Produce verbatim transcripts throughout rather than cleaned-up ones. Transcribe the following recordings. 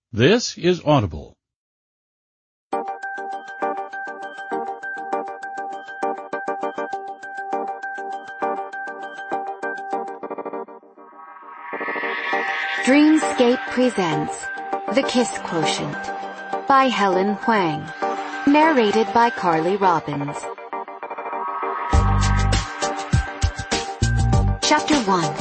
This is Audible. Dreamscape presents The Kiss Quotient by Helen Huang, narrated by Carly Robbins. Chapter one.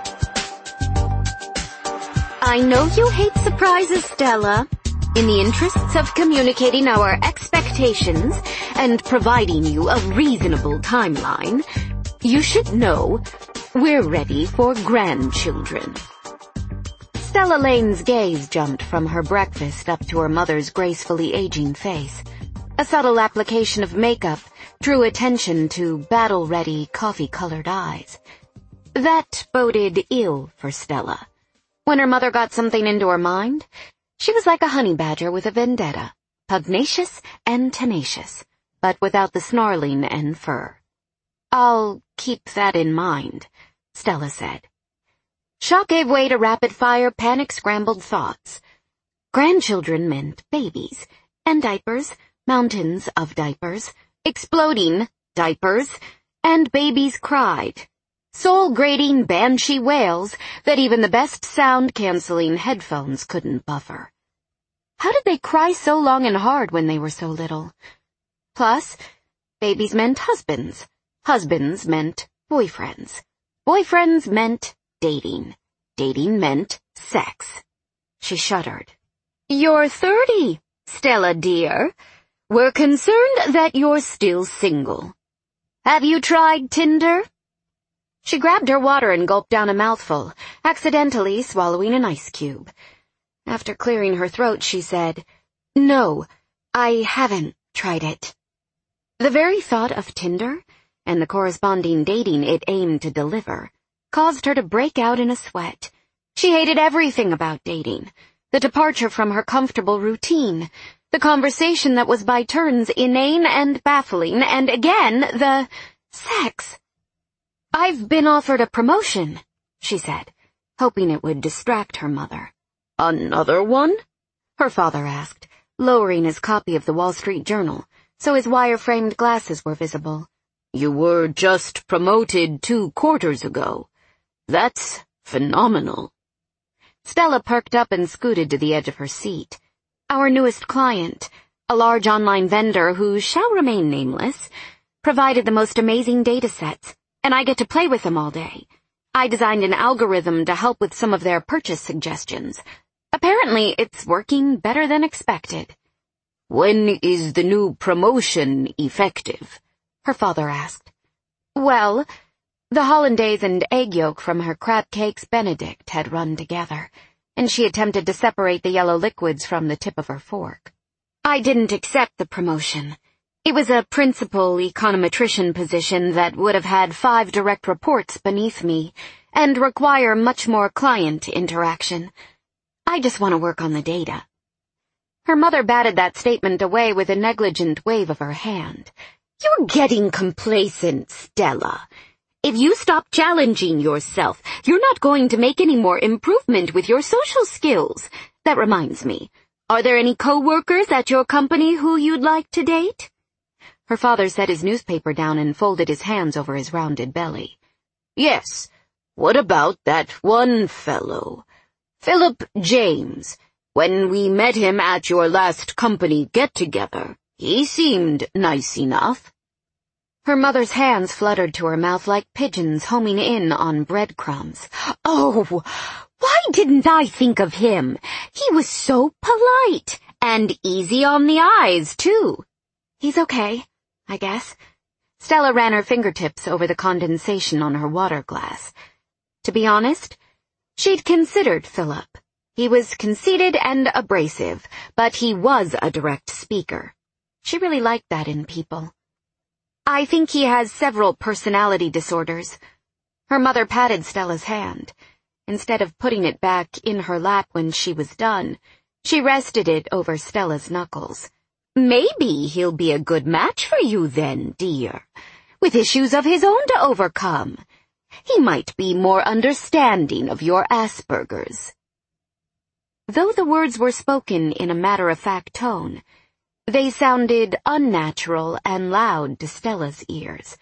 I know you hate surprises, Stella. In the interests of communicating our expectations and providing you a reasonable timeline, you should know we're ready for grandchildren. Stella Lane's gaze jumped from her breakfast up to her mother's gracefully aging face. A subtle application of makeup drew attention to battle-ready, coffee-colored eyes. That boded ill for Stella. When her mother got something into her mind, she was like a honey badger with a vendetta, pugnacious and tenacious, but without the snarling and fur. "I'll keep that in mind," Stella said. Shock gave way to rapid-fire, panic-scrambled thoughts. Grandchildren meant babies, and diapers, mountains of diapers, exploding diapers, and babies cried. Soul-grating banshee wails that even the best sound-canceling headphones couldn't buffer. How did they cry so long and hard when they were so little? Plus, babies meant husbands. Husbands meant boyfriends. Boyfriends meant dating. Dating meant sex. She shuddered. "You're thirty, Stella dear. We're concerned that you're still single. Have you tried Tinder?" She grabbed her water and gulped down a mouthful, accidentally swallowing an ice cube. After clearing her throat, she said, "No, I haven't tried it." The very thought of Tinder, and the corresponding dating it aimed to deliver, caused her to break out in a sweat. She hated everything about dating. The departure from her comfortable routine, the conversation that was by turns inane and baffling, and again, the sex. "I've been offered a promotion," she said, hoping it would distract her mother. "Another one?" her father asked, lowering his copy of the Wall Street Journal, so his wire-framed glasses were visible. "You were just promoted two quarters ago. That's phenomenal." Stella perked up and scooted to the edge of her seat. Our newest client, a large online vendor who shall remain nameless, provided the most amazing data sets, and I get to play with them all day. I designed an algorithm to help with some of their purchase suggestions. Apparently, it's working better than expected. "When is the new promotion effective?" her father asked. Well, the hollandaise and egg yolk from her crab cakes Benedict had run together, and she attempted to separate the yellow liquids from the tip of her fork. I didn't accept the promotion. It was a principal econometrician position that would have had five direct reports beneath me and require much more client interaction. I just want to work on the data. Her mother batted that statement away with a negligent wave of her hand. "You're getting complacent, Stella. If you stop challenging yourself, you're not going to make any more improvement with your social skills. That reminds me, are there any co-workers at your company who you'd like to date?" Her father set his newspaper down and folded his hands over his rounded belly. "Yes, what about that one fellow? Philip James. When we met him at your last company get-together, he seemed nice enough." Her mother's hands fluttered to her mouth like pigeons homing in on breadcrumbs. "Oh, why didn't I think of him? He was so polite, and easy on the eyes, too." "He's okay, I guess." Stella ran her fingertips over the condensation on her water glass. To be honest, she'd considered Philip. He was conceited and abrasive, but he was a direct speaker. She really liked that in people. "I think he has several personality disorders." Her mother patted Stella's hand. Instead of putting it back in her lap when she was done, she rested it over Stella's knuckles. "Maybe he'll be a good match for you then, dear, with issues of his own to overcome. He might be more understanding of your Asperger's." Though the words were spoken in a matter-of-fact tone, they sounded unnatural and loud to Stella's ears.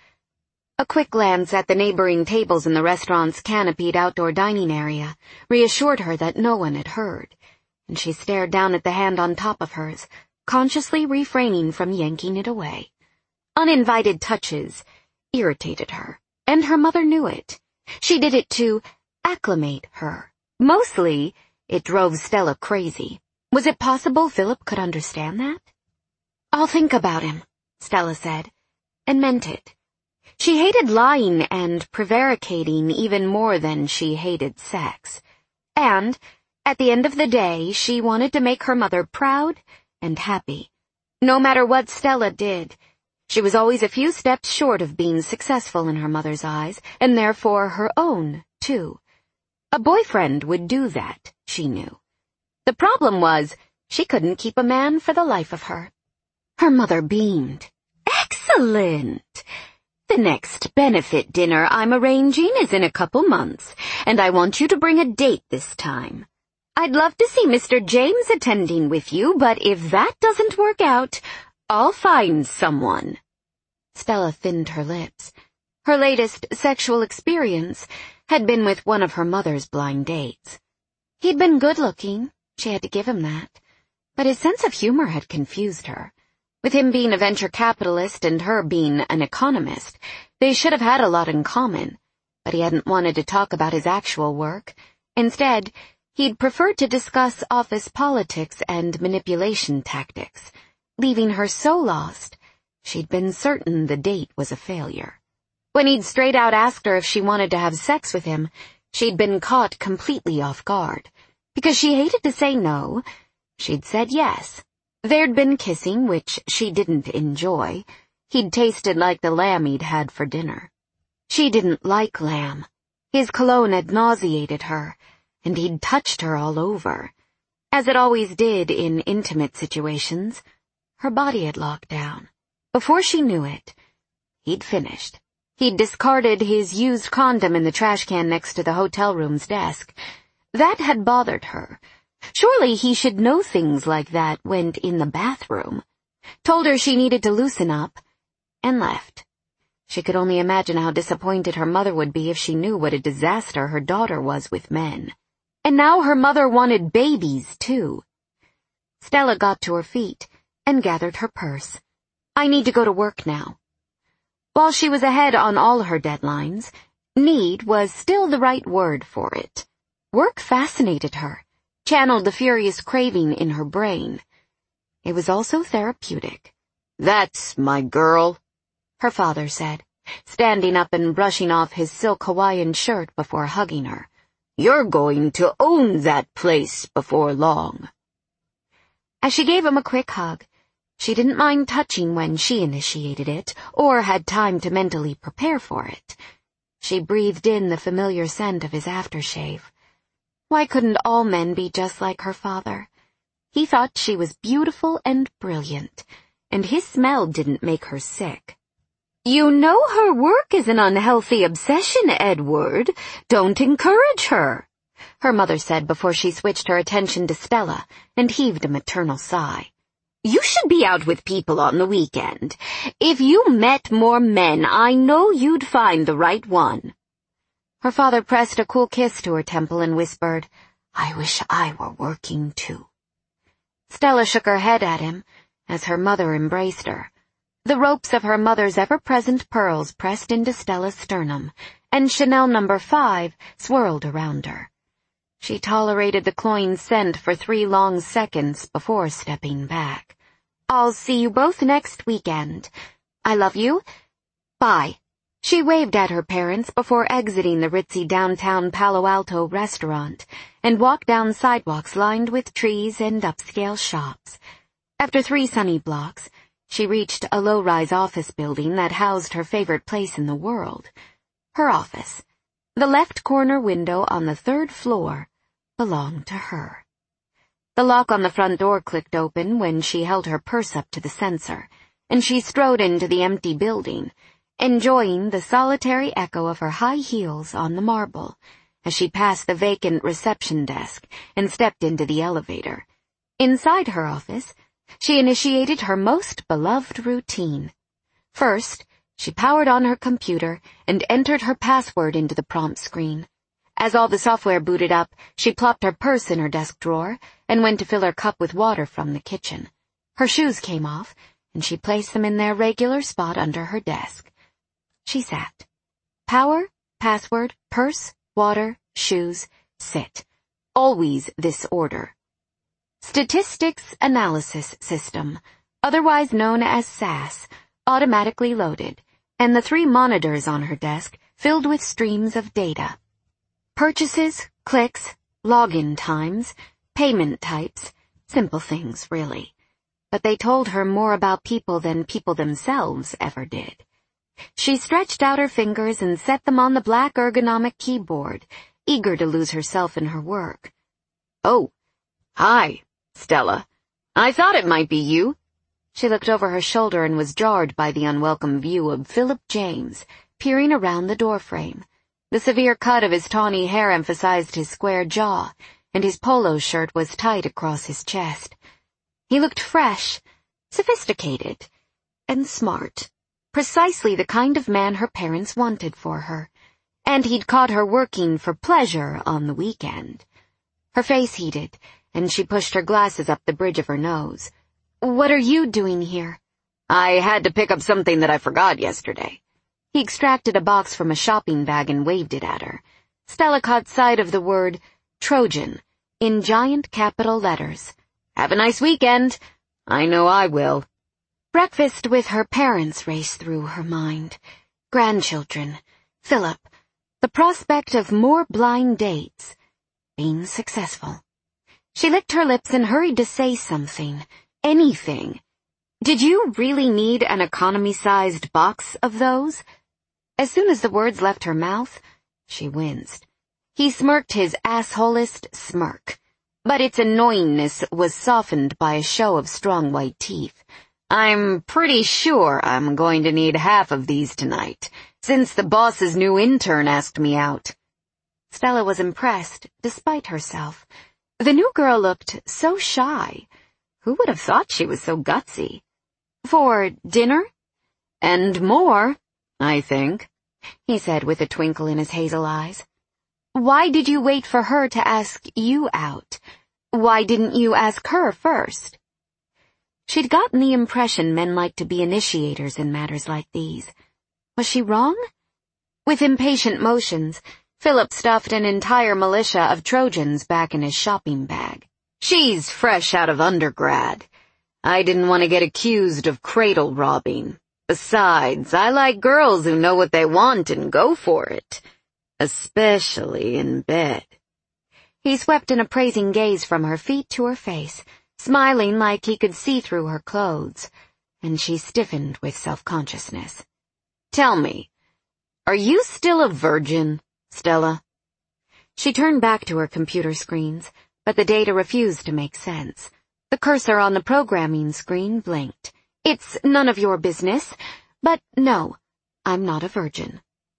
A quick glance at the neighboring tables in the restaurant's canopied outdoor dining area reassured her that no one had heard, and she stared down at the hand on top of hers, consciously refraining from yanking it away. Uninvited touches irritated her, and her mother knew it. She did it to acclimate her. Mostly, it drove Stella crazy. Was it possible Philip could understand that? "I'll think about him," Stella said, and meant it. She hated lying and prevaricating even more than she hated sex. And, at the end of the day, she wanted to make her mother proud and happy. No matter what Stella did, she was always a few steps short of being successful in her mother's eyes, and therefore her own, too. A boyfriend would do that, she knew. The problem was, she couldn't keep a man for the life of her. Her mother beamed. "Excellent! The next benefit dinner I'm arranging is in a couple months, and I want you to bring a date this time. I'd love to see Mister James attending with you, but if that doesn't work out, I'll find someone." Stella thinned her lips. Her latest sexual experience had been with one of her mother's blind dates. He'd been good-looking, she had to give him that, but his sense of humor had confused her. With him being a venture capitalist and her being an economist, they should have had a lot in common, but he hadn't wanted to talk about his actual work. Instead, he'd preferred to discuss office politics and manipulation tactics, leaving her so lost, she'd been certain the date was a failure. When he'd straight out asked her if she wanted to have sex with him, she'd been caught completely off guard. Because she hated to say no, she'd said yes. There'd been kissing, which she didn't enjoy. He'd tasted like the lamb he'd had for dinner. She didn't like lamb. His cologne had nauseated her, and he'd touched her all over. As it always did in intimate situations, her body had locked down. Before she knew it, he'd finished. He'd discarded his used condom in the trash can next to the hotel room's desk. That had bothered her. Surely he should know things like that went in the bathroom. Told her she needed to loosen up, and left. She could only imagine how disappointed her mother would be if she knew what a disaster her daughter was with men. And now her mother wanted babies, too. Stella got to her feet and gathered her purse. "I need to go to work now." While she was ahead on all her deadlines, need was still the right word for it. Work fascinated her, channeled the furious craving in her brain. It was also therapeutic. "That's my girl," her father said, standing up and brushing off his silk Hawaiian shirt before hugging her. "You're going to own that place before long." As she gave him a quick hug, she didn't mind touching when she initiated it, or had time to mentally prepare for it. She breathed in the familiar scent of his aftershave. Why couldn't all men be just like her father? He thought she was beautiful and brilliant, and his smell didn't make her sick. "You know her work is an unhealthy obsession, Edward. Don't encourage her," her mother said before she switched her attention to Stella and heaved a maternal sigh. "You should be out with people on the weekend. If you met more men, I know you'd find the right one." Her father pressed a cool kiss to her temple and whispered, "I wish I were working, too." Stella shook her head at him as her mother embraced her. The ropes of her mother's ever-present pearls pressed into Stella's sternum, and Chanel number five swirled around her. She tolerated the cloying scent for three long seconds before stepping back. "I'll see you both next weekend. I love you. Bye." She waved at her parents before exiting the ritzy downtown Palo Alto restaurant and walked down sidewalks lined with trees and upscale shops. After three sunny blocks, she reached a low-rise office building that housed her favorite place in the world. Her office. The left corner window on the third floor belonged to her. The lock on the front door clicked open when she held her purse up to the sensor, and she strode into the empty building, enjoying the solitary echo of her high heels on the marble, as she passed the vacant reception desk and stepped into the elevator. Inside her office, she initiated her most beloved routine. First, she powered on her computer and entered her password into the prompt screen. As all the software booted up, she plopped her purse in her desk drawer and went to fill her cup with water from the kitchen. Her shoes came off, and she placed them in their regular spot under her desk. She sat. Power, password, purse, water, shoes, sit. Always this order. Statistics Analysis System, otherwise known as S A S, automatically loaded, and the three monitors on her desk filled with streams of data. Purchases, clicks, login times, payment types, simple things, really. But they told her more about people than people themselves ever did. She stretched out her fingers and set them on the black ergonomic keyboard, eager to lose herself in her work. "Oh, hi, Stella. I thought it might be you." She looked over her shoulder and was jarred by the unwelcome view of Philip James, peering around the doorframe. The severe cut of his tawny hair emphasized his square jaw, and his polo shirt was tight across his chest. He looked fresh, sophisticated, and smart, precisely the kind of man her parents wanted for her, and he'd caught her working for pleasure on the weekend. Her face heated, and she pushed her glasses up the bridge of her nose. "What are you doing here?" "I had to pick up something that I forgot yesterday." He extracted a box from a shopping bag and waved it at her. Stella caught sight of the word Trojan in giant capital letters. "Have a nice weekend." "I know I will." Breakfast with her parents raced through her mind. Grandchildren, Philip, the prospect of more blind dates, being successful. She licked her lips and hurried to say something, anything. "Did you really need an economy-sized box of those?" As soon as the words left her mouth, she winced. He smirked his assholest smirk, but its annoyingness was softened by a show of strong white teeth. "I'm pretty sure I'm going to need half of these tonight, since the boss's new intern asked me out." Stella was impressed, despite herself. The new girl looked so shy. Who would have thought she was so gutsy? "For dinner?" "And more, I think," he said with a twinkle in his hazel eyes. "Why did you wait for her to ask you out? Why didn't you ask her first?" She'd gotten the impression men liked to be initiators in matters like these. Was she wrong? With impatient motions, Philip stuffed an entire militia of Trojans back in his shopping bag. "She's fresh out of undergrad. I didn't want to get accused of cradle robbing. Besides, I like girls who know what they want and go for it, especially in bed." He swept an appraising gaze from her feet to her face, smiling like he could see through her clothes, and she stiffened with self-consciousness. "Tell me, are you still a virgin, Stella?" She turned back to her computer screens, but the data refused to make sense. The cursor on the programming screen blinked. "It's none of your business, but no, I'm not a virgin."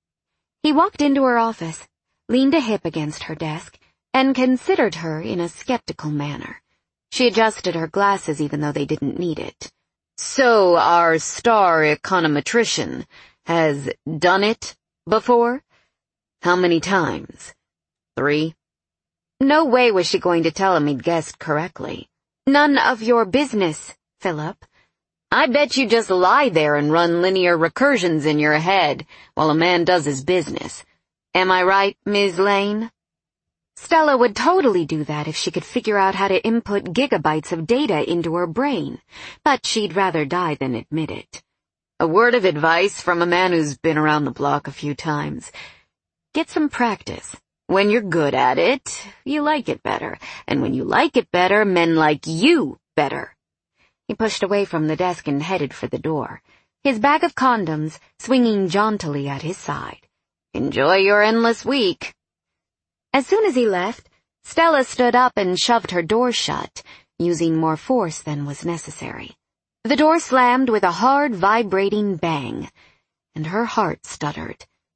He walked into her office, leaned a hip against her desk, and considered her in a skeptical manner. She adjusted her glasses even though they didn't need it. "So our star econometrician has done it before? How many times? Three?" No way was she going to tell him he'd guessed correctly. "None of your business, Philip." "I bet you just lie there and run linear recursions in your head while a man does his business. Am I right, Miz Lane?" Stella would totally do that if she could figure out how to input gigabytes of data into her brain, but she'd rather die than admit it. A word of advice from a man who's been around the block a few times. Get some practice. When you're good at it, you like it better, and when you like it better, men like you better. He pushed away from the desk and headed for the door, his bag of condoms swinging jauntily at his side. "Enjoy your endless week." As soon as he left, Stella stood up and shoved her door shut, using more force than was necessary. The door slammed with a hard, vibrating bang, and her heart stuttered,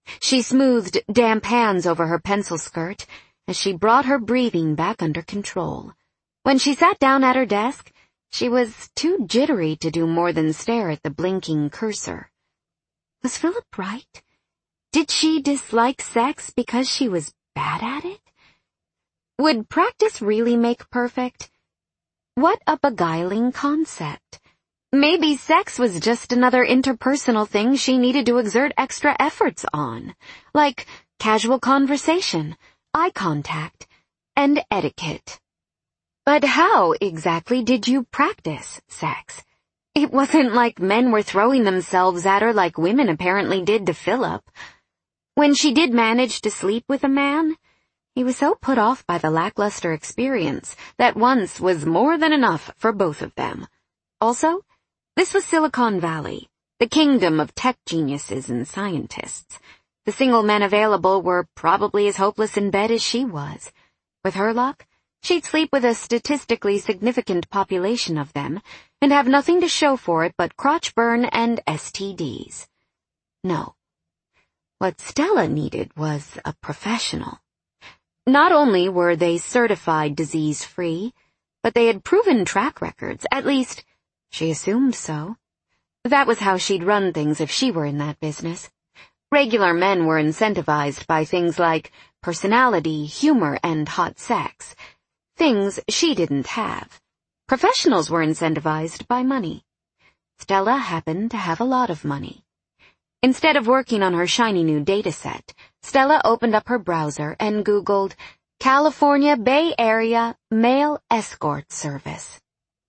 She smoothed damp hands over her pencil skirt as she brought her breathing back under control. When she sat down at her desk, she was too jittery to do more than stare at the blinking cursor. Was Philip right? Did she dislike sex because she was bad at it? Would practice really make perfect? What a beguiling concept. Maybe sex was just another interpersonal thing she needed to exert extra efforts on, like casual conversation, eye contact, and etiquette. But how exactly did you practice sex? It wasn't like men were throwing themselves at her like women apparently did to Philip. When she did manage to sleep with a man, he was so put off by the lackluster experience that once was more than enough for both of them. Also, this was Silicon Valley, the kingdom of tech geniuses and scientists. The single men available were probably as hopeless in bed as she was. With her luck, she'd sleep with a statistically significant population of them and have nothing to show for it but crotch burn and S T Ds. No. What Stella needed was a professional. Not only were they certified disease-free, but they had proven track records, at least, she assumed so. That was how she'd run things if she were in that business. Regular men were incentivized by things like personality, humor, and hot sex. Things she didn't have. Professionals were incentivized by money. Stella happened to have a lot of money. Instead of working on her shiny new dataset, Stella opened up her browser and Googled California Bay Area Male Escort Service.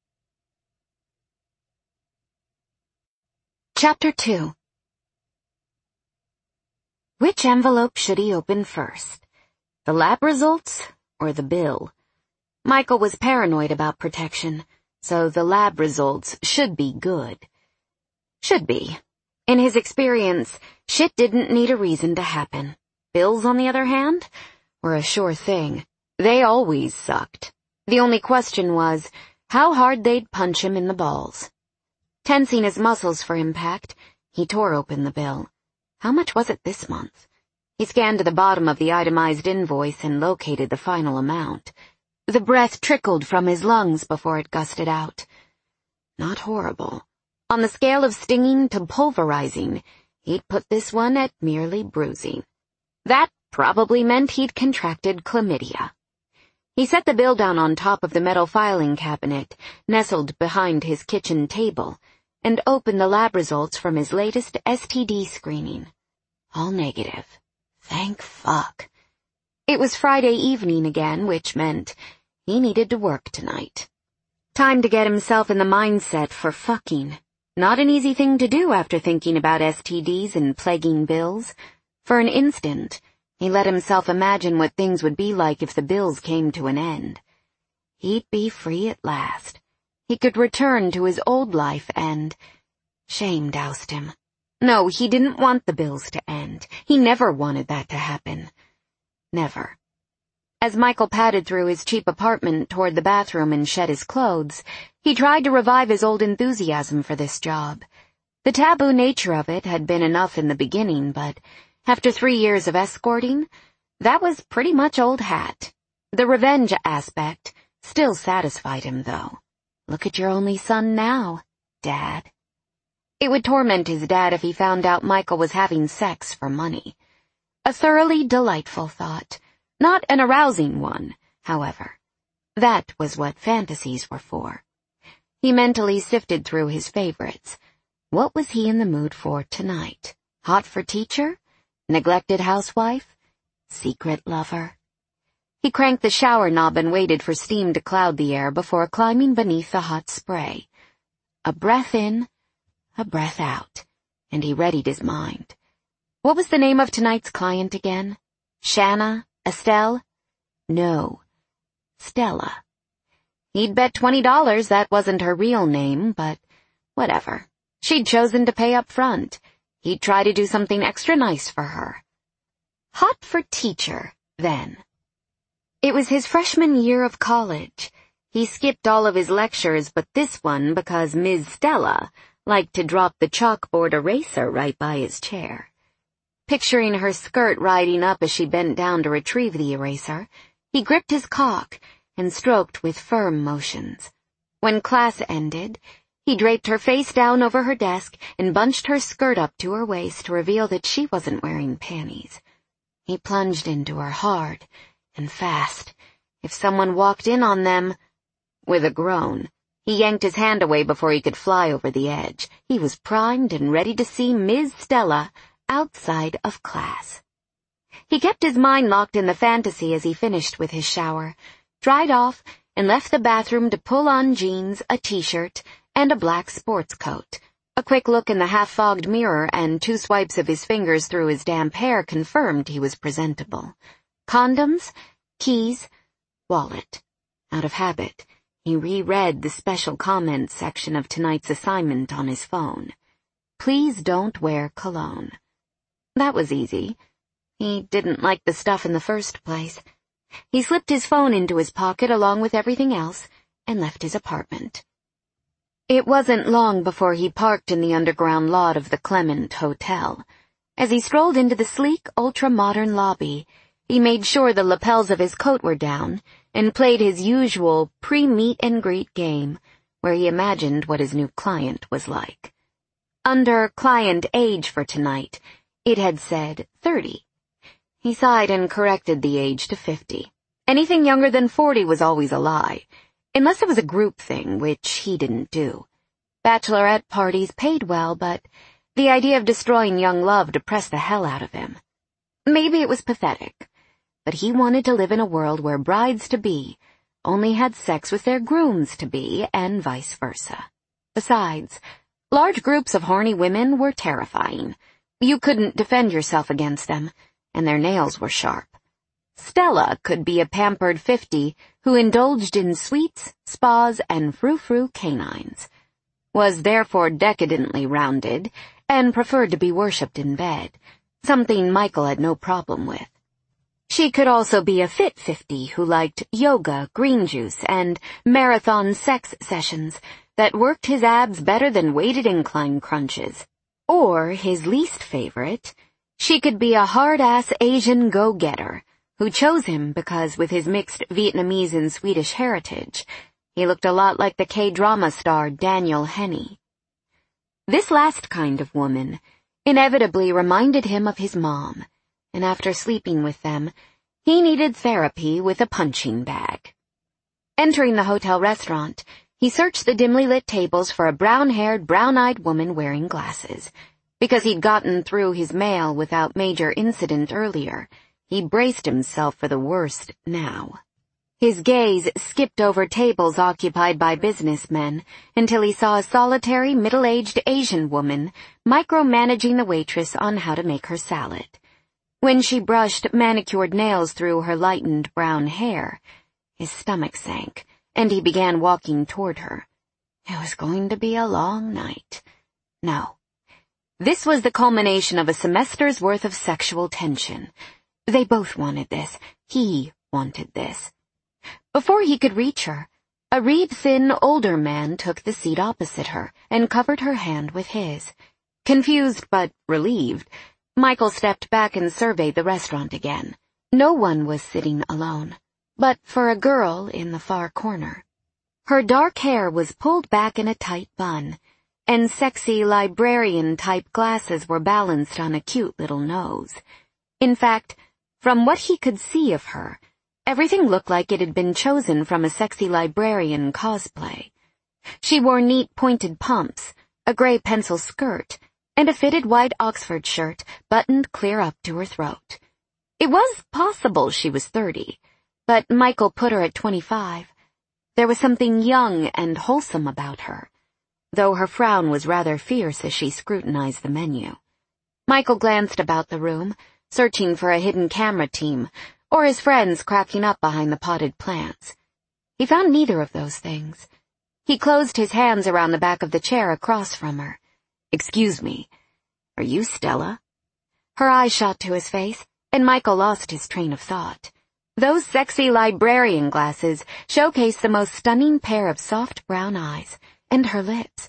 Chapter two. Which envelope should he open first? The lab results or the bill? Michael was paranoid about protection, so the lab results should be good. Should be. In his experience, shit didn't need a reason to happen. Bills, on the other hand, were a sure thing. They always sucked. The only question was how hard they'd punch him in the balls. Tensing his muscles for impact, he tore open the bill. How much was it this month? He scanned to the bottom of the itemized invoice and located the final amount. The breath trickled from his lungs before it gusted out. Not horrible. On the scale of stinging to pulverizing, he'd put this one at merely bruising. That probably meant he'd contracted chlamydia. He set the bill down on top of the metal filing cabinet, nestled behind his kitchen table, and opened the lab results from his latest S T D screening. All negative. Thank fuck. It was Friday evening again, which meant he needed to work tonight. Time to get himself in the mindset for fucking. Not an easy thing to do after thinking about S T Ds and plaguing bills. For an instant, he let himself imagine what things would be like if the bills came to an end. He'd be free at last. He could return to his old life and... Shame doused him. No, he didn't want the bills to end. He never wanted that to happen. Never. As Michael padded through his cheap apartment toward the bathroom and shed his clothes, he tried to revive his old enthusiasm for this job. The taboo nature of it had been enough in the beginning, but after three years of escorting, that was pretty much old hat. The revenge aspect still satisfied him, though. Look at your only son now, Dad. It would torment his dad if he found out Michael was having sex for money. A thoroughly delightful thought. Not an arousing one, however. That was what fantasies were for. He mentally sifted through his favorites. What was he in the mood for tonight? Hot for teacher? Neglected housewife? Secret lover? He cranked the shower knob and waited for steam to cloud the air before climbing beneath the hot spray. A breath in, a breath out, and he readied his mind. What was the name of tonight's client again? Shanna? Estelle? No. Stella. He'd bet twenty dollars that wasn't her real name, but whatever. She'd chosen to pay up front. He'd try to do something extra nice for her. Hot for teacher, then. It was his freshman year of college. He skipped all of his lectures but this one because Miz Stella liked to drop the chalkboard eraser right by his chair. Picturing her skirt riding up as she bent down to retrieve the eraser, he gripped his cock and stroked with firm motions. When class ended, he draped her face down over her desk and bunched her skirt up to her waist to reveal that she wasn't wearing panties. He plunged into her hard and fast. If someone walked in on them... With a groan, he yanked his hand away before he could fly over the edge. He was primed and ready to see Miz Stella outside of class. He kept his mind locked in the fantasy as he finished with his shower, dried off, and left the bathroom to pull on jeans, a t-shirt, and a black sports coat. A quick look in the half-fogged mirror and two swipes of his fingers through his damp hair confirmed he was presentable. Condoms, keys, wallet. Out of habit, he reread the special comments section of tonight's assignment on his phone. Please don't wear cologne. That was easy. He didn't like the stuff in the first place. He slipped his phone into his pocket along with everything else and left his apartment. It wasn't long before he parked in the underground lot of the Clement Hotel. As he strolled into the sleek, ultra-modern lobby, he made sure the lapels of his coat were down and played his usual pre-meet and greet game, where he imagined what his new client was like. Under client age for tonight, it had said thirty. He sighed and corrected the age to fifty. Anything younger than forty was always a lie, unless it was a group thing, which he didn't do. Bachelorette parties paid well, but the idea of destroying young love depressed the hell out of him. Maybe it was pathetic, but he wanted to live in a world where brides-to-be only had sex with their grooms-to-be and vice versa. Besides, large groups of horny women were terrifying. You couldn't defend yourself against them, and their nails were sharp. Stella could be a pampered fifty who indulged in sweets, spas, and frou-frou canines, was therefore decadently rounded, and preferred to be worshipped in bed, something Michael had no problem with. She could also be a fit fifty who liked yoga, green juice, and marathon sex sessions that worked his abs better than weighted incline crunches. Or, his least favorite, she could be a hard-ass Asian go-getter who chose him because, with his mixed Vietnamese and Swedish heritage, he looked a lot like the K-drama star Daniel Henney. This last kind of woman inevitably reminded him of his mom, and after sleeping with them, he needed therapy with a punching bag. Entering the hotel restaurant, he searched the dimly lit tables for a brown-haired, brown-eyed woman wearing glasses. Because he'd gotten through his mail without major incident earlier, he braced himself for the worst now. His gaze skipped over tables occupied by businessmen until he saw a solitary, middle-aged Asian woman micromanaging the waitress on how to make her salad. When she brushed manicured nails through her lightened brown hair, his stomach sank, and he began walking toward her. It was going to be a long night. No. This was the culmination of a semester's worth of sexual tension. They both wanted this. He wanted this. Before he could reach her, a reed-thin older man took the seat opposite her and covered her hand with his. Confused but relieved, Michael stepped back and surveyed the restaurant again. No one was sitting alone, but for a girl in the far corner. Her dark hair was pulled back in a tight bun, and sexy librarian-type glasses were balanced on a cute little nose. In fact, from what he could see of her, everything looked like it had been chosen from a sexy librarian cosplay. She wore neat pointed pumps, a gray pencil skirt, and a fitted white Oxford shirt buttoned clear up to her throat. It was possible she was thirty, but Michael put her at twenty-five. There was something young and wholesome about her, though her frown was rather fierce as she scrutinized the menu. Michael glanced about the room, searching for a hidden camera team, or his friends cracking up behind the potted plants. He found neither of those things. He closed his hands around the back of the chair across from her. "Excuse me, are you Stella?" Her eyes shot to his face, and Michael lost his train of thought. Those sexy librarian glasses showcased the most stunning pair of soft brown eyes, and her lips.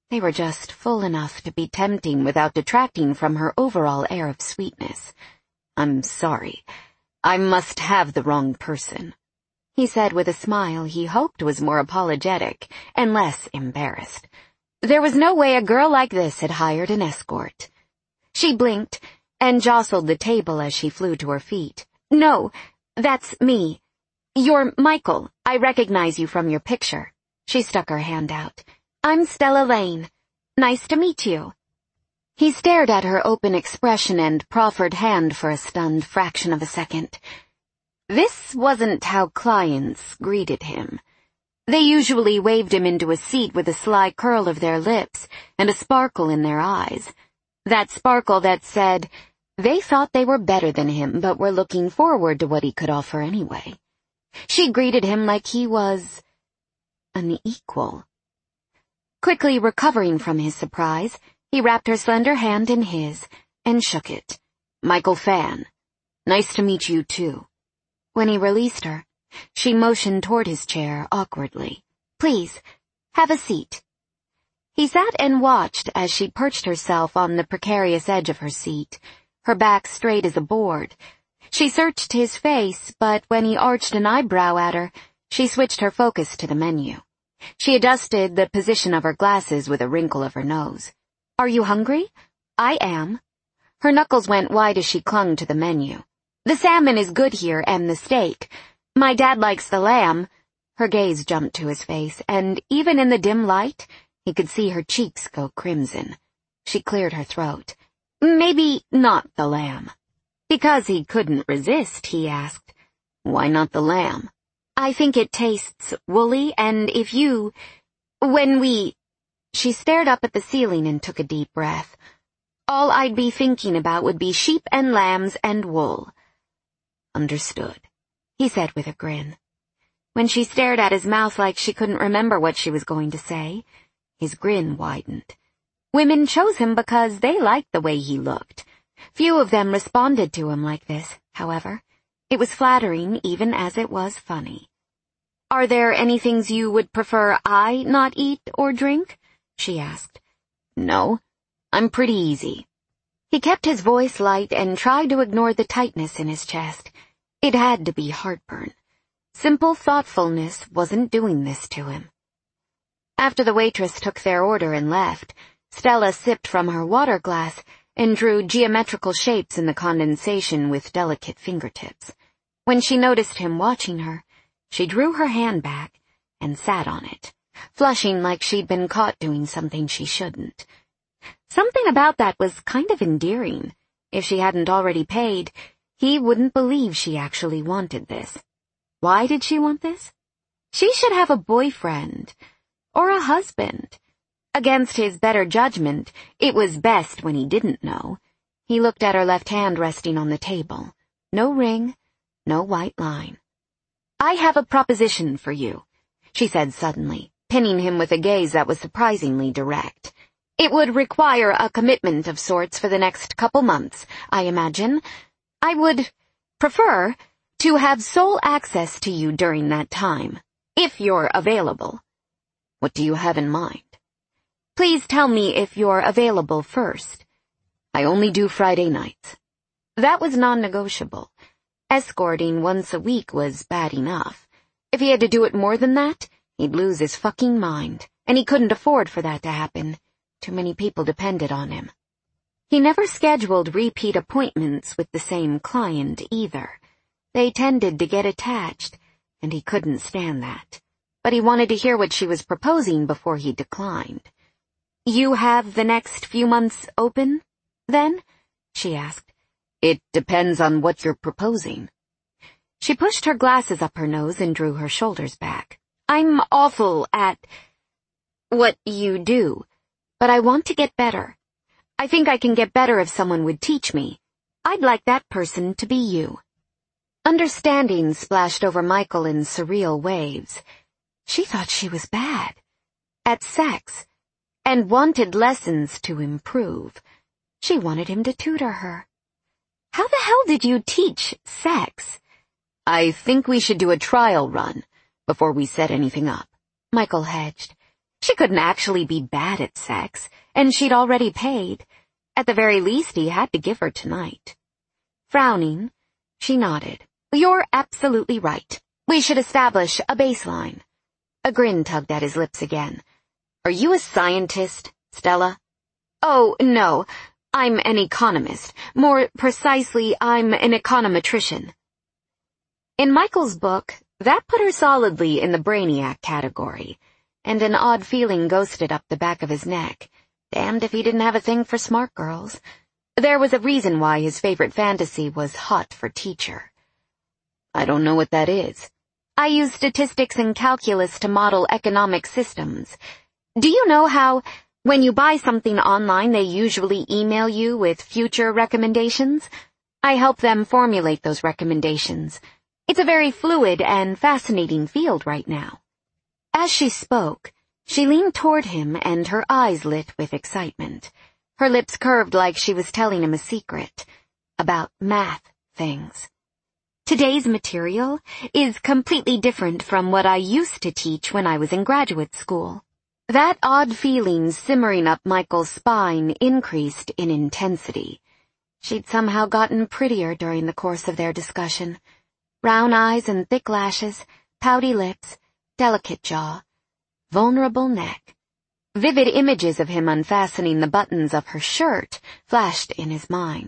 They were just full enough to be tempting without detracting from her overall air of sweetness. "I'm sorry. I must have the wrong person," he said with a smile he hoped was more apologetic and less embarrassed. There was no way a girl like this had hired an escort. She blinked and jostled the table as she flew to her feet. "No, that's me. You're Michael. I recognize you from your picture." She stuck her hand out. "I'm Stella Lane. Nice to meet you." He stared at her open expression and proffered hand for a stunned fraction of a second. This wasn't how clients greeted him. They usually waved him into a seat with a sly curl of their lips and a sparkle in their eyes. That sparkle that said they thought they were better than him but were looking forward to what he could offer anyway. She greeted him like he was an equal. Quickly recovering from his surprise, he wrapped her slender hand in his and shook it. "Michael Fan. Nice to meet you, too." When he released her, she motioned toward his chair awkwardly. "Please, have a seat." He sat and watched as she perched herself on the precarious edge of her seat, her back straight as a board. She searched his face, but when he arched an eyebrow at her, she switched her focus to the menu. She adjusted the position of her glasses with a wrinkle of her nose. "Are you hungry?" "I am." Her knuckles went wide as she clung to the menu. "The salmon is good here, and the steak. My dad likes the lamb." Her gaze jumped to his face, and even in the dim light, he could see her cheeks go crimson. She cleared her throat. "Maybe not the lamb." Because he couldn't resist, he asked, "Why not the lamb?" "I think it tastes woolly, and if you... when we..." She stared up at the ceiling and took a deep breath. "All I'd be thinking about would be sheep and lambs and wool." "Understood," he said with a grin. When she stared at his mouth like she couldn't remember what she was going to say, his grin widened. Women chose him because they liked the way he looked. Few of them responded to him like this, however. It was flattering even as it was funny. "Are there any things you would prefer I not eat or drink?" she asked. "No, I'm pretty easy." He kept his voice light and tried to ignore the tightness in his chest. It had to be heartburn. Simple thoughtfulness wasn't doing this to him. After the waitress took their order and left, Stella sipped from her water glass and drew geometrical shapes in the condensation with delicate fingertips. When she noticed him watching her, she drew her hand back and sat on it, flushing like she'd been caught doing something she shouldn't. Something about that was kind of endearing. If she hadn't already paid, he wouldn't believe she actually wanted this. Why did she want this? She should have a boyfriend. Or a husband. Against his better judgment, it was best when he didn't know. He looked at her left hand resting on the table. No ring, no white line. "I have a proposition for you," she said suddenly, pinning him with a gaze that was surprisingly direct. "It would require a commitment of sorts for the next couple months, I imagine. I would prefer to have sole access to you during that time, if you're available." "What do you have in mind?" "Please tell me if you're available first." "I only do Friday nights." That was non-negotiable. Escorting once a week was bad enough. If he had to do it more than that, he'd lose his fucking mind, and he couldn't afford for that to happen. Too many people depended on him. He never scheduled repeat appointments with the same client either. They tended to get attached, and he couldn't stand that. But he wanted to hear what she was proposing before he declined. "You have the next few months open, then?" she asked. "It depends on what you're proposing." She pushed her glasses up her nose and drew her shoulders back. "I'm awful at what you do, but I want to get better. I think I can get better if someone would teach me. I'd like that person to be you." Understanding splashed over Michael in surreal waves. She thought she was bad at sex and wanted lessons to improve. She wanted him to tutor her. "How the hell did you teach sex?" "I think we should do a trial run before we set anything up," Michael hedged. She couldn't actually be bad at sex, and she'd already paid. At the very least, he had to give her tonight. Frowning, she nodded. You're absolutely right. We should establish a baseline. A grin tugged at his lips again. Are you a scientist, Stella? Oh, no. I'm an economist. More precisely, I'm an econometrician. In Michael's book, that put her solidly in the brainiac category, and an odd feeling ghosted up the back of his neck. Damned if he didn't have a thing for smart girls. There was a reason why his favorite fantasy was hot for teacher. I don't know what that is. I use statistics and calculus to model economic systems. Do you know how, when you buy something online, they usually email you with future recommendations? I help them formulate those recommendations. It's a very fluid and fascinating field right now. As she spoke, she leaned toward him and her eyes lit with excitement. Her lips curved like she was telling him a secret about math things. Today's material is completely different from what I used to teach when I was in graduate school. That odd feeling simmering up Michael's spine increased in intensity. She'd somehow gotten prettier during the course of their discussion. Brown eyes and thick lashes, pouty lips, delicate jaw, vulnerable neck. Vivid images of him unfastening the buttons of her shirt flashed in his mind.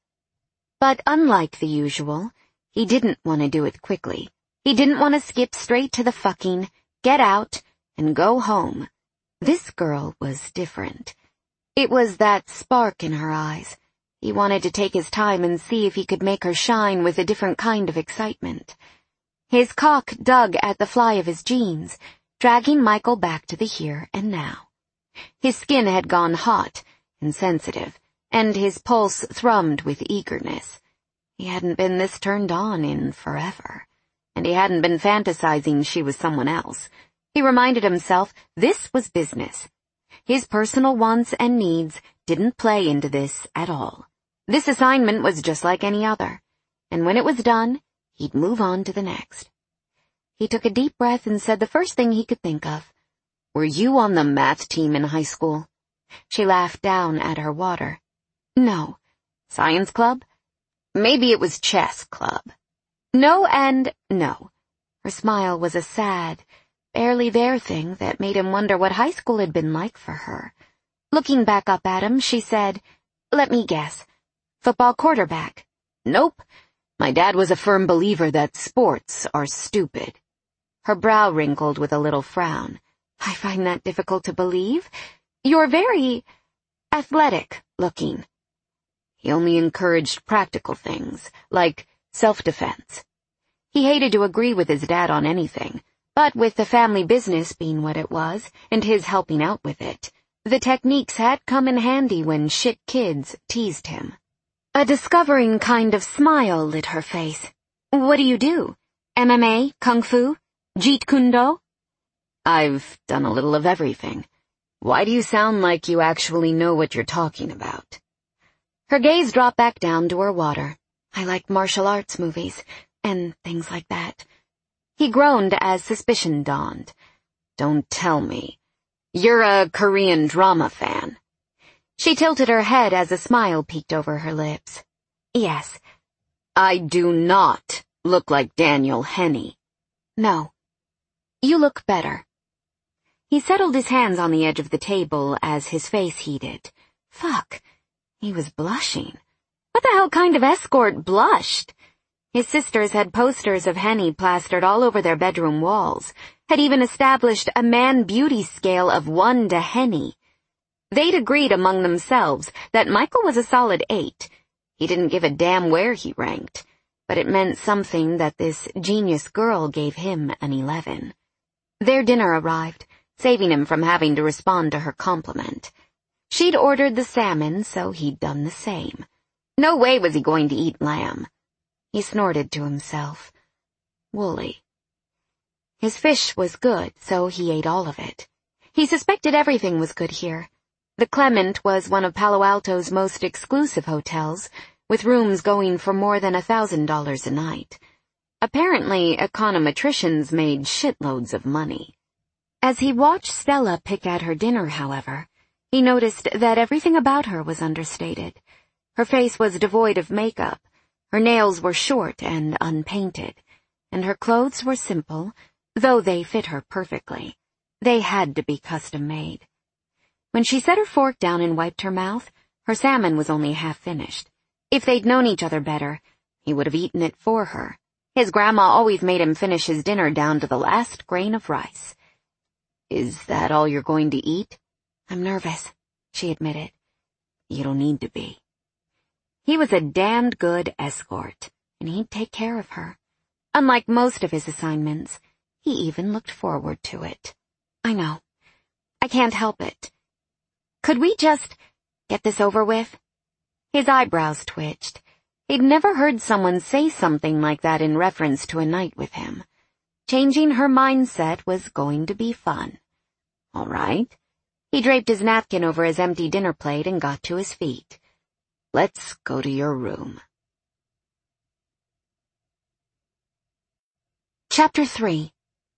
But unlike the usual, he didn't want to do it quickly. He didn't want to skip straight to the fucking, get out, and go home. This girl was different. It was that spark in her eyes. He wanted to take his time and see if he could make her shine with a different kind of excitement. His cock dug at the fly of his jeans, dragging Michael back to the here and now. His skin had gone hot and sensitive, and his pulse thrummed with eagerness. He hadn't been this turned on in forever, and he hadn't been fantasizing she was someone else. He reminded himself this was business. His personal wants and needs didn't play into this at all. This assignment was just like any other, and when it was done, he'd move on to the next. He took a deep breath and said the first thing he could think of. Were you on the math team in high school? She laughed down at her water. No. Science club? Maybe it was chess club. No and no. Her smile was a sad, barely there thing that made him wonder what high school had been like for her. Looking back up at him, she said, Let me guess. Football quarterback? Nope. My dad was a firm believer that sports are stupid. Her brow wrinkled with a little frown. I find that difficult to believe. You're very athletic-looking. He only encouraged practical things, like self-defense. He hated to agree with his dad on anything, but with the family business being what it was, and his helping out with it, the techniques had come in handy when shit kids teased him. A discovering kind of smile lit her face. What do you do? M M A? Kung Fu? Jeet Kune Do? I've done a little of everything. Why do you sound like you actually know what you're talking about? Her gaze dropped back down to her water. I like martial arts movies, and things like that. He groaned as suspicion dawned. Don't tell me. You're a Korean drama fan. She tilted her head as a smile peeked over her lips. Yes. I do not look like Daniel Henney. No. You look better. He settled his hands on the edge of the table as his face heated. Fuck. He was blushing. What the hell kind of escort blushed? His sisters had posters of Henny plastered all over their bedroom walls, had even established a man beauty scale of one to Henny. They'd agreed among themselves that Michael was a solid eight. He didn't give a damn where he ranked, but it meant something that this genius girl gave him an eleven. Their dinner arrived, saving him from having to respond to her compliment. She'd ordered the salmon, so he'd done the same. No way was he going to eat lamb. He snorted to himself. Woolly. His fish was good, so he ate all of it. He suspected everything was good here. The Clement was one of Palo Alto's most exclusive hotels, with rooms going for more than a thousand dollars a night. Apparently, econometricians made shitloads of money. As he watched Stella pick at her dinner, however, he noticed that everything about her was understated. Her face was devoid of makeup, her nails were short and unpainted, and her clothes were simple, though they fit her perfectly. They had to be custom-made. When she set her fork down and wiped her mouth, her salmon was only half finished. If they'd known each other better, he would have eaten it for her. His grandma always made him finish his dinner down to the last grain of rice. "Is that all you're going to eat?" "I'm nervous," she admitted. "You don't need to be." He was a damned good escort, and he'd take care of her. Unlike most of his assignments, he even looked forward to it. "I know. I can't help it. Could we just get this over with?" His eyebrows twitched. He'd never heard someone say something like that in reference to a night with him. Changing her mindset was going to be fun. All right. He draped his napkin over his empty dinner plate and got to his feet. "Let's go to your room." Chapter three.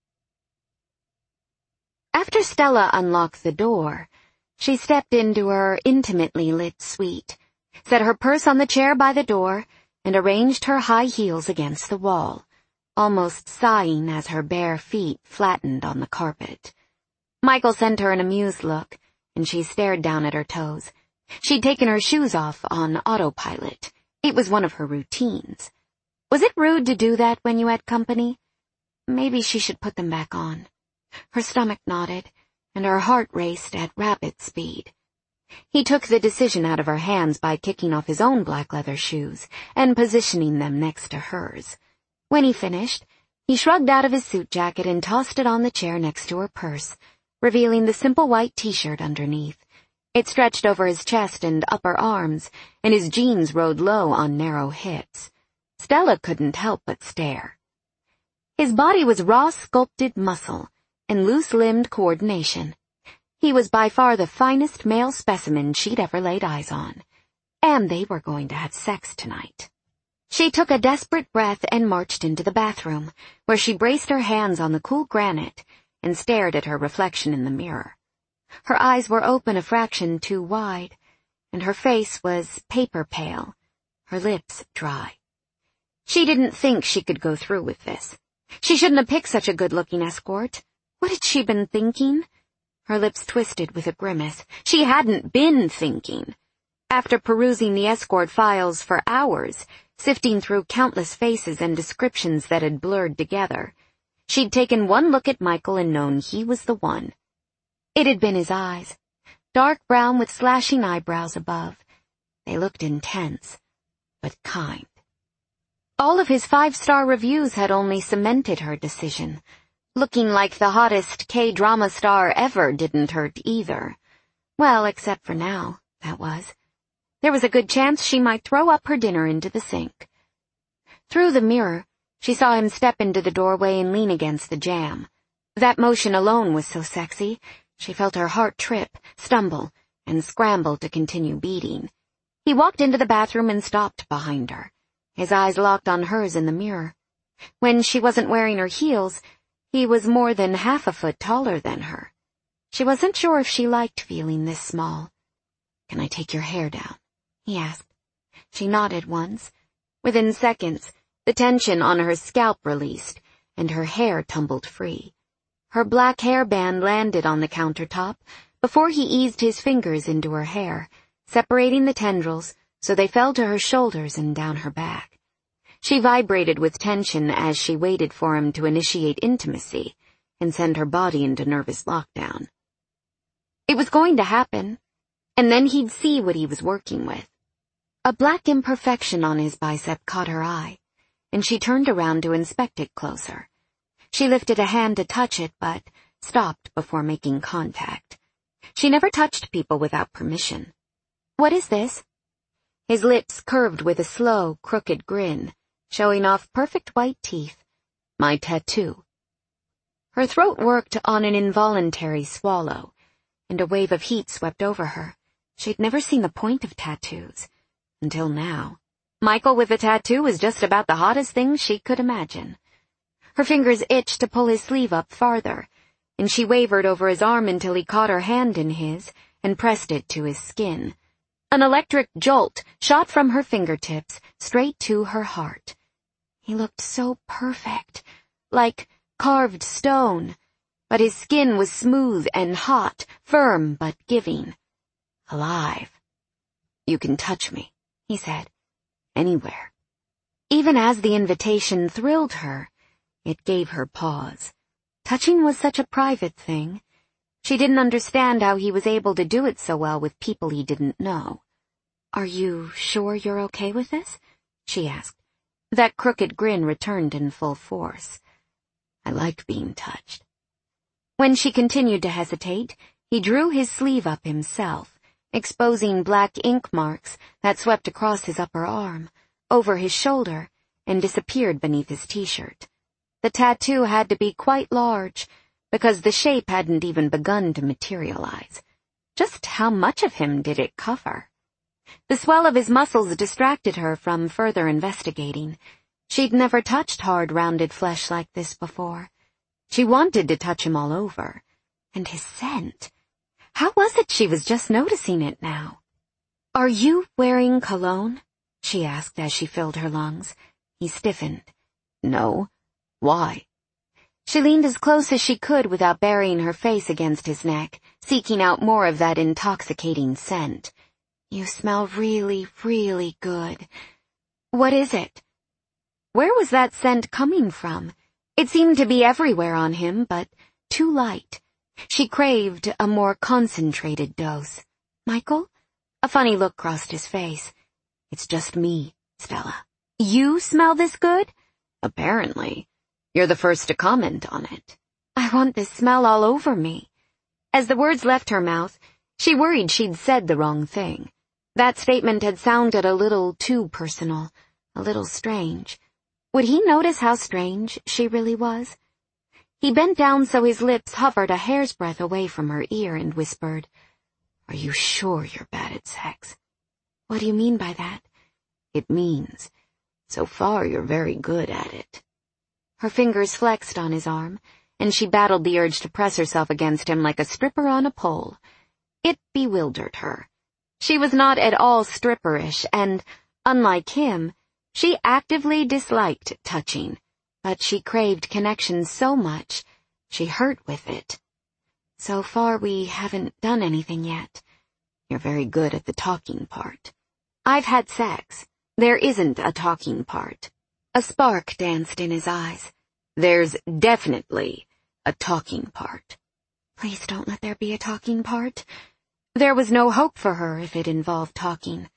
After Stella unlocked the door, she stepped into her intimately lit suite, set her purse on the chair by the door, and arranged her high heels against the wall, almost sighing as her bare feet flattened on the carpet. Michael sent her an amused look, and she stared down at her toes. She'd taken her shoes off on autopilot. It was one of her routines. Was it rude to do that when you had company? Maybe she should put them back on. Her stomach nodded, and her heart raced at rapid speed. He took the decision out of her hands by kicking off his own black leather shoes and positioning them next to hers. When he finished, he shrugged out of his suit jacket and tossed it on the chair next to her purse, revealing the simple white t-shirt underneath. It stretched over his chest and upper arms, and his jeans rode low on narrow hips. Stella couldn't help but stare. His body was raw sculpted muscle and loose-limbed coordination. He was by far the finest male specimen she'd ever laid eyes on. And they were going to have sex tonight. She took a desperate breath and marched into the bathroom, where she braced her hands on the cool granite and stared at her reflection in the mirror. Her eyes were open a fraction too wide, and her face was paper pale, her lips dry. She didn't think she could go through with this. She shouldn't have picked such a good-looking escort. What had she been thinking? Her lips twisted with a grimace. She hadn't been thinking. After perusing the escort files for hours, sifting through countless faces and descriptions that had blurred together, she'd taken one look at Michael and known he was the one. It had been his eyes, dark brown with slashing eyebrows above. They looked intense, but kind. All of his five-star reviews had only cemented her decision. Looking like the hottest K-drama star ever didn't hurt either. Well, except for now, that was. There was a good chance she might throw up her dinner into the sink. Through the mirror, she saw him step into the doorway and lean against the jamb. That motion alone was so sexy, she felt her heart trip, stumble, and scramble to continue beating. He walked into the bathroom and stopped behind her, his eyes locked on hers in the mirror. When she wasn't wearing her heels, he was more than half a foot taller than her. She wasn't sure if she liked feeling this small. "Can I take your hair down?" he asked. She nodded once. Within seconds, the tension on her scalp released, and her hair tumbled free. Her black hairband landed on the countertop before he eased his fingers into her hair, separating the tendrils so they fell to her shoulders and down her back. She vibrated with tension as she waited for him to initiate intimacy and send her body into nervous lockdown. It was going to happen, and then he'd see what he was working with. A black imperfection on his bicep caught her eye, and she turned around to inspect it closer. She lifted a hand to touch it, but stopped before making contact. She never touched people without permission. "What is this?" His lips curved with a slow, crooked grin, showing off perfect white teeth. "My tattoo." Her throat worked on an involuntary swallow, and a wave of heat swept over her. She'd never seen the point of tattoos. Until now. Michael with a tattoo was just about the hottest thing she could imagine. Her fingers itched to pull his sleeve up farther, and she wavered over his arm until he caught her hand in his and pressed it to his skin. An electric jolt shot from her fingertips straight to her heart. He looked so perfect, like carved stone, but his skin was smooth and hot, firm but giving. Alive. "You can touch me," he said. "Anywhere." Even as the invitation thrilled her, it gave her pause. Touching was such a private thing. She didn't understand how he was able to do it so well with people he didn't know. "Are you sure you're okay with this?" she asked. That crooked grin returned in full force. "I like being touched." When she continued to hesitate, he drew his sleeve up himself, exposing black ink marks that swept across his upper arm, over his shoulder, and disappeared beneath his t-shirt. The tattoo had to be quite large, because the shape hadn't even begun to materialize. Just how much of him did it cover? The swell of his muscles distracted her from further investigating. She'd never touched hard, rounded flesh like this before. She wanted to touch him all over. And his scent. How was it she was just noticing it now? "Are you wearing cologne?" she asked as she filled her lungs. He stiffened. "No. Why?" She leaned as close as she could without burying her face against his neck, seeking out more of that intoxicating scent. "You smell really, really good. What is it?" Where was that scent coming from? It seemed to be everywhere on him, but too light. She craved a more concentrated dose. "Michael?" A funny look crossed his face. "It's just me, Stella." "You smell this good?" "Apparently. You're the first to comment on it." "I want this smell all over me." As the words left her mouth, she worried she'd said the wrong thing. That statement had sounded a little too personal, a little strange. Would he notice how strange she really was? He bent down so his lips hovered a hair's breadth away from her ear and whispered, "Are you sure you're bad at sex?" "What do you mean by that?" "It means, so far you're very good at it." Her fingers flexed on his arm, and she battled the urge to press herself against him like a stripper on a pole. It bewildered her. She was not at all stripperish, and, unlike him, she actively disliked touching, but she craved connection so much, she hurt with it. "So far we haven't done anything yet." "You're very good at the talking part." "I've had sex. There isn't a talking part." A spark danced in his eyes. "There's definitely a talking part." Please don't let there be a talking part. There was no hope for her if it involved talking.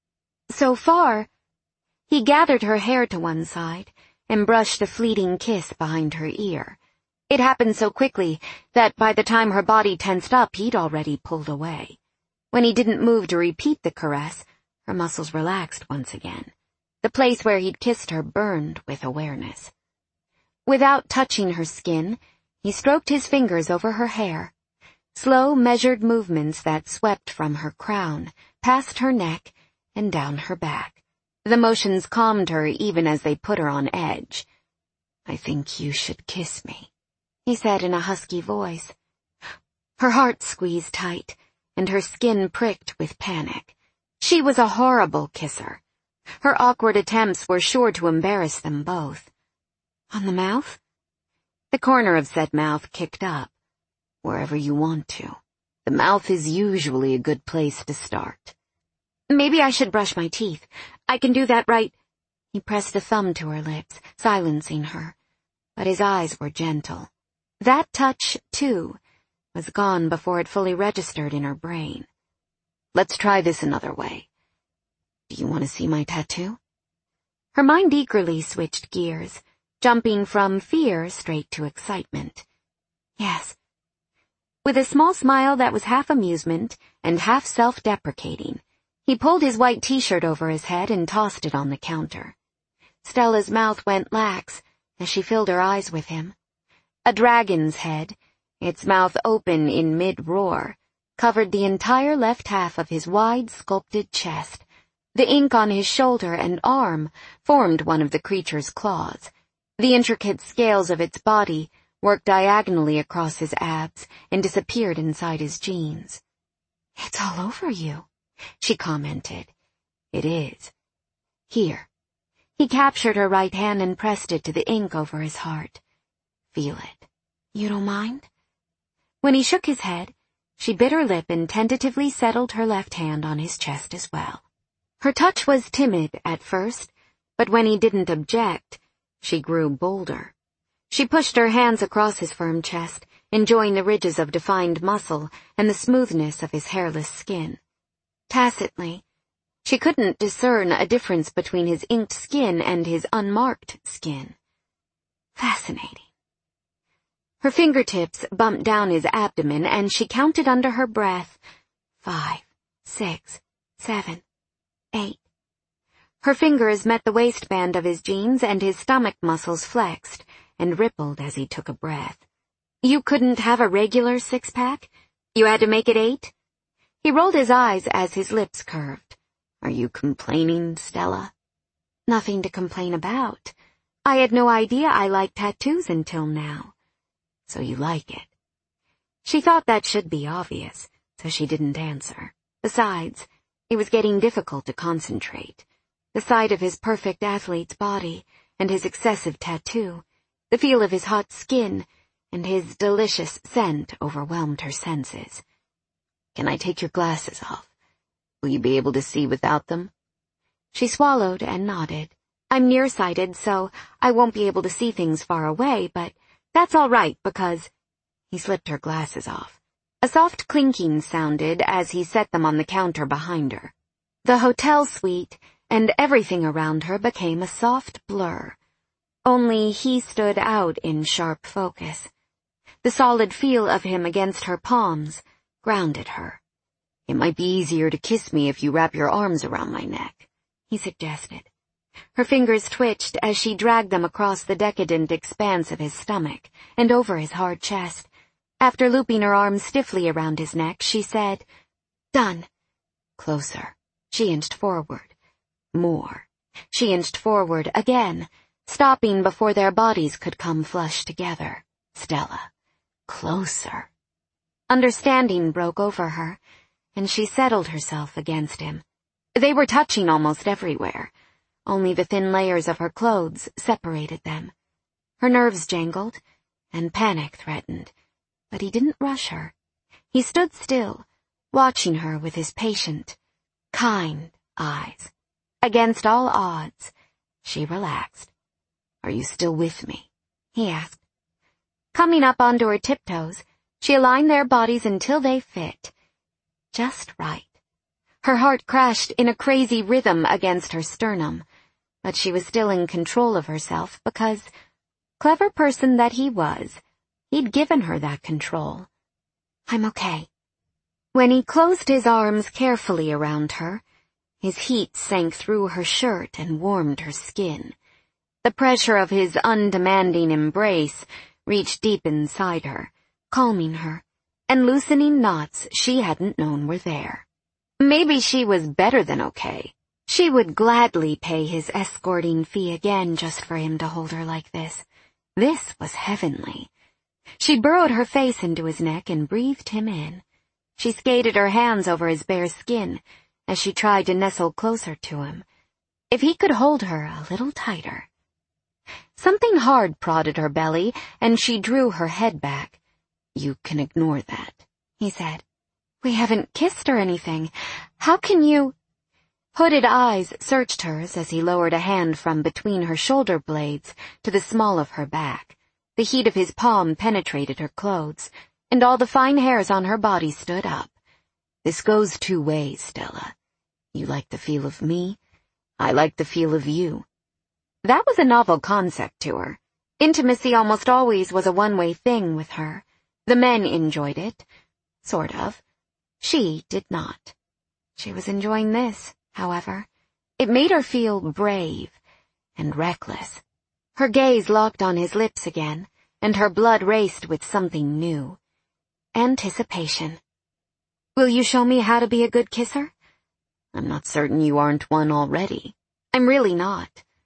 So far, he gathered her hair to one side and brushed a fleeting kiss behind her ear. It happened so quickly that by the time her body tensed up, he'd already pulled away. When he didn't move to repeat the caress, her muscles relaxed once again. The place where he'd kissed her burned with awareness. Without touching her skin, he stroked his fingers over her hair. Slow, measured movements that swept from her crown, past her neck, and down her back. The motions calmed her even as they put her on edge. "I think you should kiss me," he said in a husky voice. Her heart squeezed tight, and her skin pricked with panic. She was a horrible kisser. Her awkward attempts were sure to embarrass them both. "On the mouth?" The corner of said mouth kicked up. "Wherever you want to. The mouth is usually a good place to start." "Maybe I should brush my teeth. I can do that right—" He pressed a thumb to her lips, silencing her. But his eyes were gentle. That touch, too, was gone before it fully registered in her brain. "Let's try this another way. Do you want to see my tattoo?" Her mind eagerly switched gears, jumping from fear straight to excitement. "Yes." With a small smile that was half amusement and half self-deprecating, he pulled his white t-shirt over his head and tossed it on the counter. Stella's mouth went lax as she filled her eyes with him. A dragon's head, its mouth open in mid-roar, covered the entire left half of his wide, sculpted chest. The ink on his shoulder and arm formed one of the creature's claws. The intricate scales of its body worked diagonally across his abs, and disappeared inside his jeans. "It's all over you," she commented. "It is. Here." He captured her right hand and pressed it to the ink over his heart. "Feel it. You don't mind?" When he shook his head, she bit her lip and tentatively settled her left hand on his chest as well. Her touch was timid at first, but when he didn't object, she grew bolder. She pushed her hands across his firm chest, enjoying the ridges of defined muscle and the smoothness of his hairless skin. Tacitly, she couldn't discern a difference between his inked skin and his unmarked skin. Fascinating. Her fingertips bumped down his abdomen, and she counted under her breath. Five, six, seven, eight. Her fingers met the waistband of his jeans, and his stomach muscles flexed and rippled as he took a breath. "You couldn't have a regular six-pack? You had to make it eight?" He rolled his eyes as his lips curved. "Are you complaining, Stella?" "Nothing to complain about. I had no idea I liked tattoos until now." "So you like it?" She thought that should be obvious, so she didn't answer. Besides, it was getting difficult to concentrate. The sight of his perfect athlete's body, and his excessive tattoo, the feel of his hot skin, and his delicious scent overwhelmed her senses. "Can I take your glasses off? Will you be able to see without them?" She swallowed and nodded. "I'm nearsighted, so I won't be able to see things far away, but that's all right because—" He slipped her glasses off. A soft clinking sounded as he set them on the counter behind her. The hotel suite and everything around her became a soft blur. Only he stood out in sharp focus. The solid feel of him against her palms grounded her. "It might be easier to kiss me if you wrap your arms around my neck," he suggested. Her fingers twitched as she dragged them across the decadent expanse of his stomach and over his hard chest. After looping her arms stiffly around his neck, she said, "Done." Closer. She inched forward. More. She inched forward again, stopping before their bodies could come flush together. "Stella. Closer." Understanding broke over her, and she settled herself against him. They were touching almost everywhere. Only the thin layers of her clothes separated them. Her nerves jangled, and panic threatened, but he didn't rush her. He stood still, watching her with his patient, kind eyes. Against all odds, she relaxed. "Are you still with me?" he asked. Coming up onto her tiptoes, she aligned their bodies until they fit. Just right. Her heart crashed in a crazy rhythm against her sternum, but she was still in control of herself because, clever person that he was, he'd given her that control. "I'm okay." When he closed his arms carefully around her, his heat sank through her shirt and warmed her skin. The pressure of his undemanding embrace reached deep inside her, calming her, and loosening knots she hadn't known were there. Maybe she was better than okay. She would gladly pay his escorting fee again just for him to hold her like this. This was heavenly. She burrowed her face into his neck and breathed him in. She skated her hands over his bare skin as she tried to nestle closer to him. If he could hold her a little tighter. Something hard prodded her belly, and she drew her head back. "You can ignore that," he said. "We haven't kissed or anything. How can you—" Hooded eyes searched hers as he lowered a hand from between her shoulder blades to the small of her back. The heat of his palm penetrated her clothes, and all the fine hairs on her body stood up. "This goes two ways, Stella. You like the feel of me. I like the feel of you." That was a novel concept to her. Intimacy almost always was a one-way thing with her. The men enjoyed it. Sort of. She did not. She was enjoying this, however. It made her feel brave and reckless. Her gaze locked on his lips again, and her blood raced with something new. Anticipation. "Will you show me how to be a good kisser?" "I'm not certain you aren't one already." "I'm really not."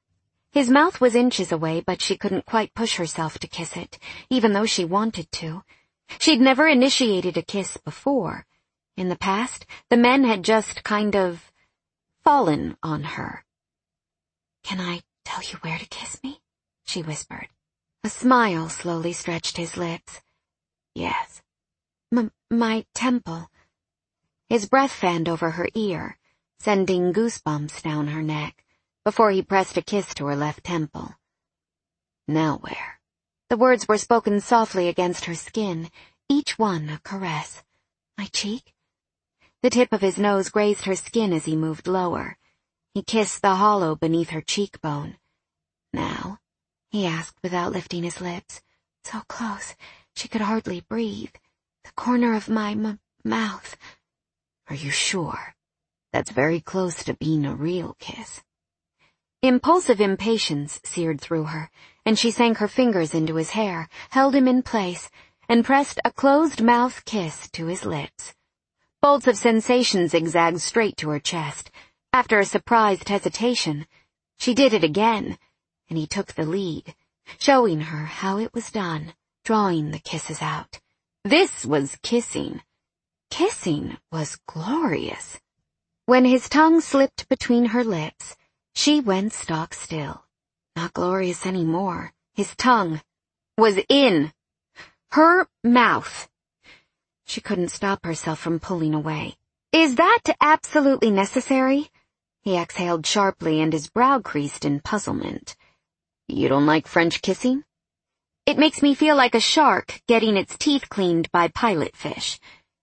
His mouth was inches away, but she couldn't quite push herself to kiss it, even though she wanted to. She'd never initiated a kiss before. In the past, the men had just kind of fallen on her. "Can I tell you where to kiss me?" she whispered. A smile slowly stretched his lips. "Yes." M- my temple." His breath fanned over her ear, sending goosebumps down her neck, before he pressed a kiss to her left temple. "Now where?" The words were spoken softly against her skin, each one a caress. "My cheek?" The tip of his nose grazed her skin as he moved lower. He kissed the hollow beneath her cheekbone. "Now?" he asked without lifting his lips. So close, she could hardly breathe. "The corner of my m- mouth." "Are you sure? That's very close to being a real kiss." Impulsive impatience seared through her, and she sank her fingers into his hair, held him in place, and pressed a closed-mouth kiss to his lips. Bolts of sensation zigzagged straight to her chest. After a surprised hesitation, she did it again, and he took the lead, showing her how it was done, drawing the kisses out. This was kissing. Kissing was glorious. When his tongue slipped between her lips, she went stock still. Not glorious anymore. His tongue was in her mouth. She couldn't stop herself from pulling away. "Is that absolutely necessary?" He exhaled sharply, and his brow creased in puzzlement. "You don't like French kissing?" "It makes me feel like a shark getting its teeth cleaned by pilot fish."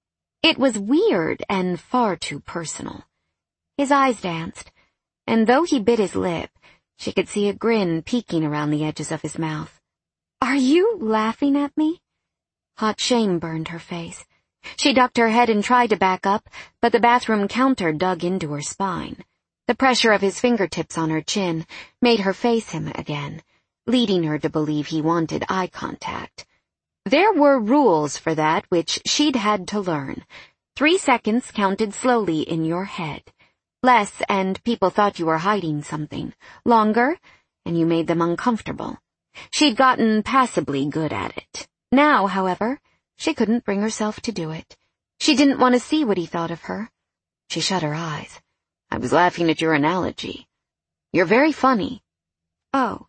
It was weird and far too personal. His eyes danced, and though he bit his lip, she could see a grin peeking around the edges of his mouth. "Are you laughing at me?" Hot shame burned her face. She ducked her head and tried to back up, but the bathroom counter dug into her spine. The pressure of his fingertips on her chin made her face him again, leading her to believe he wanted eye contact. There were rules for that which she'd had to learn. Three seconds counted slowly in your head. Less, and people thought you were hiding something. Longer, and you made them uncomfortable. She'd gotten passably good at it. Now, however, she couldn't bring herself to do it. She didn't want to see what he thought of her. She shut her eyes. "I was laughing at your analogy. You're very funny." "Oh."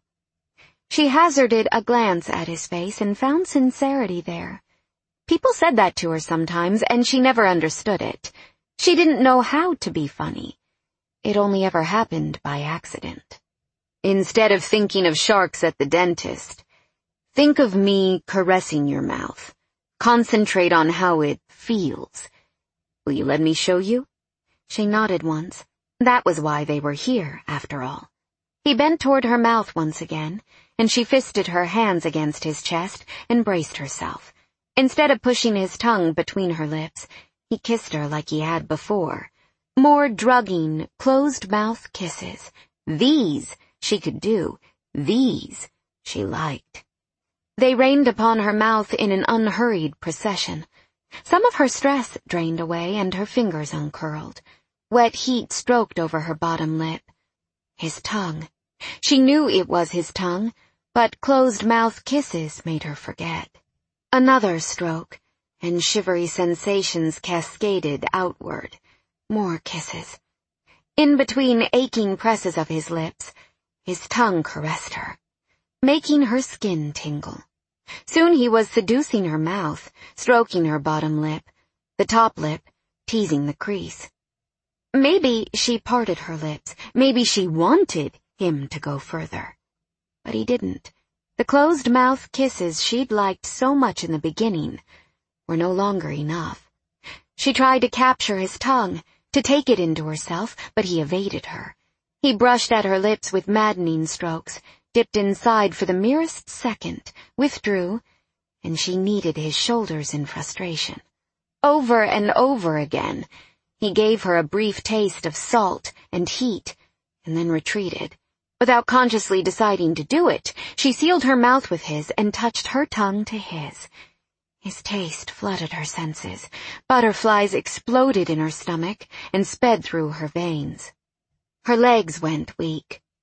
She hazarded a glance at his face and found sincerity there. People said that to her sometimes, and she never understood it. She didn't know how to be funny. It only ever happened by accident. "Instead of thinking of sharks at the dentist, think of me caressing your mouth. Concentrate on how it feels. Will you let me show you?" She nodded once. That was why they were here, after all. He bent toward her mouth once again, and she fisted her hands against his chest and braced herself. Instead of pushing his tongue between her lips, he kissed her like he had before. More drugging, closed-mouth kisses. These she could do. These she liked. They rained upon her mouth in an unhurried procession. Some of her stress drained away and her fingers uncurled. Wet heat stroked over her bottom lip. His tongue. She knew it was his tongue, but closed-mouth kisses made her forget. Another stroke, and shivery sensations cascaded outward. More kisses. In between aching presses of his lips, his tongue caressed her, making her skin tingle. Soon he was seducing her mouth, stroking her bottom lip, the top lip, teasing the crease. Maybe she parted her lips. Maybe she wanted him to go further. But he didn't. The closed-mouth kisses she'd liked so much in the beginning were no longer enough. She tried to capture his tongue, to take it into herself, but he evaded her. He brushed at her lips with maddening strokes, dipped inside for the merest second, withdrew, and she kneaded his shoulders in frustration. Over and over again, he gave her a brief taste of salt and heat, and then retreated. Without consciously deciding to do it, she sealed her mouth with his and touched her tongue to his. His taste flooded her senses. Butterflies exploded in her stomach and sped through her veins. Her legs went weak.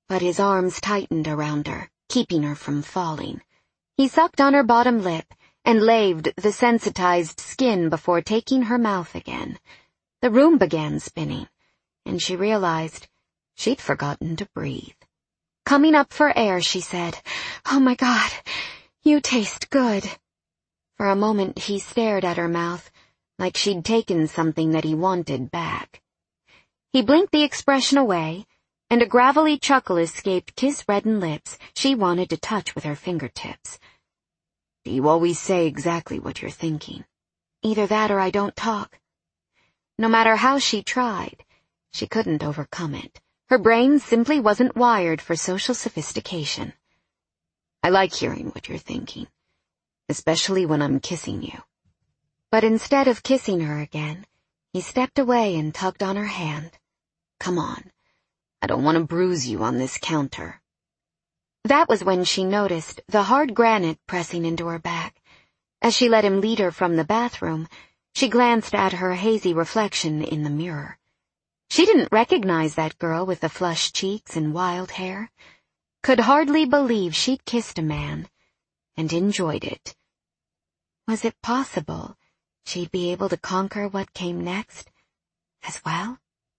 but his arms tightened around her, keeping her from falling. He sucked on her bottom lip and laved the sensitized skin before taking her mouth again. The room began spinning, and she realized she'd forgotten to breathe. Coming up for air, she said, "Oh my God, you taste good." For a moment he stared at her mouth, like she'd taken something that he wanted back. He blinked the expression away, and a gravelly chuckle escaped kiss-reddened lips she wanted to touch with her fingertips. "Do you always say exactly what you're thinking?" "Either that or I don't talk." No matter how she tried, she couldn't overcome it. Her brain simply wasn't wired for social sophistication. "I like hearing what you're thinking, especially when I'm kissing you." But instead of kissing her again, he stepped away and tugged on her hand. "Come on. I don't want to bruise you on this counter." That was when she noticed the hard granite pressing into her back. As she let him lead her from the bathroom, she glanced at her hazy reflection in the mirror. She didn't recognize that girl with the flushed cheeks and wild hair. Could hardly believe she'd kissed a man, and enjoyed it. Was it possible she'd be able to conquer what came next as well?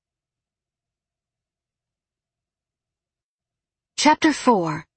Chapter four.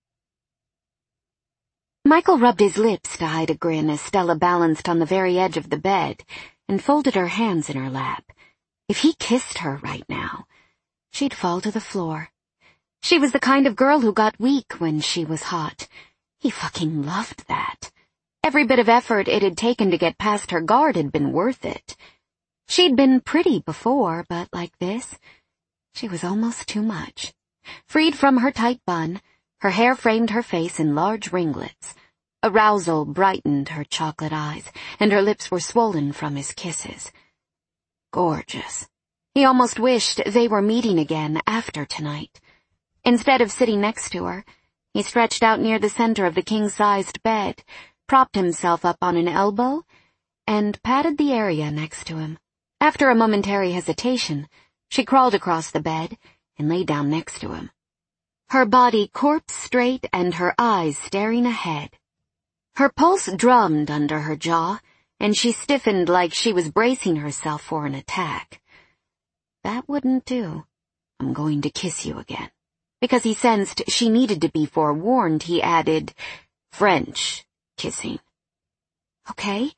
Michael rubbed his lips to hide a grin as Stella balanced on the very edge of the bed and folded her hands in her lap. If he kissed her right now, she'd fall to the floor. She was the kind of girl who got weak when she was hot. He fucking loved that. Every bit of effort it had taken to get past her guard had been worth it. She'd been pretty before, but like this, she was almost too much. Freed from her tight bun, her hair framed her face in large ringlets. Arousal brightened her chocolate eyes, and her lips were swollen from his kisses. Gorgeous. He almost wished they were meeting again after tonight. Instead of sitting next to her, he stretched out near the center of the king-sized bed, propped himself up on an elbow, and patted the area next to him. After a momentary hesitation, she crawled across the bed and lay down next to him. Her body corpse straight and her eyes staring ahead. Her pulse drummed under her jaw, and she stiffened like she was bracing herself for an attack. That wouldn't do. "I'm going to kiss you again." Because he sensed she needed to be forewarned, he added, "French kissing." "Okay."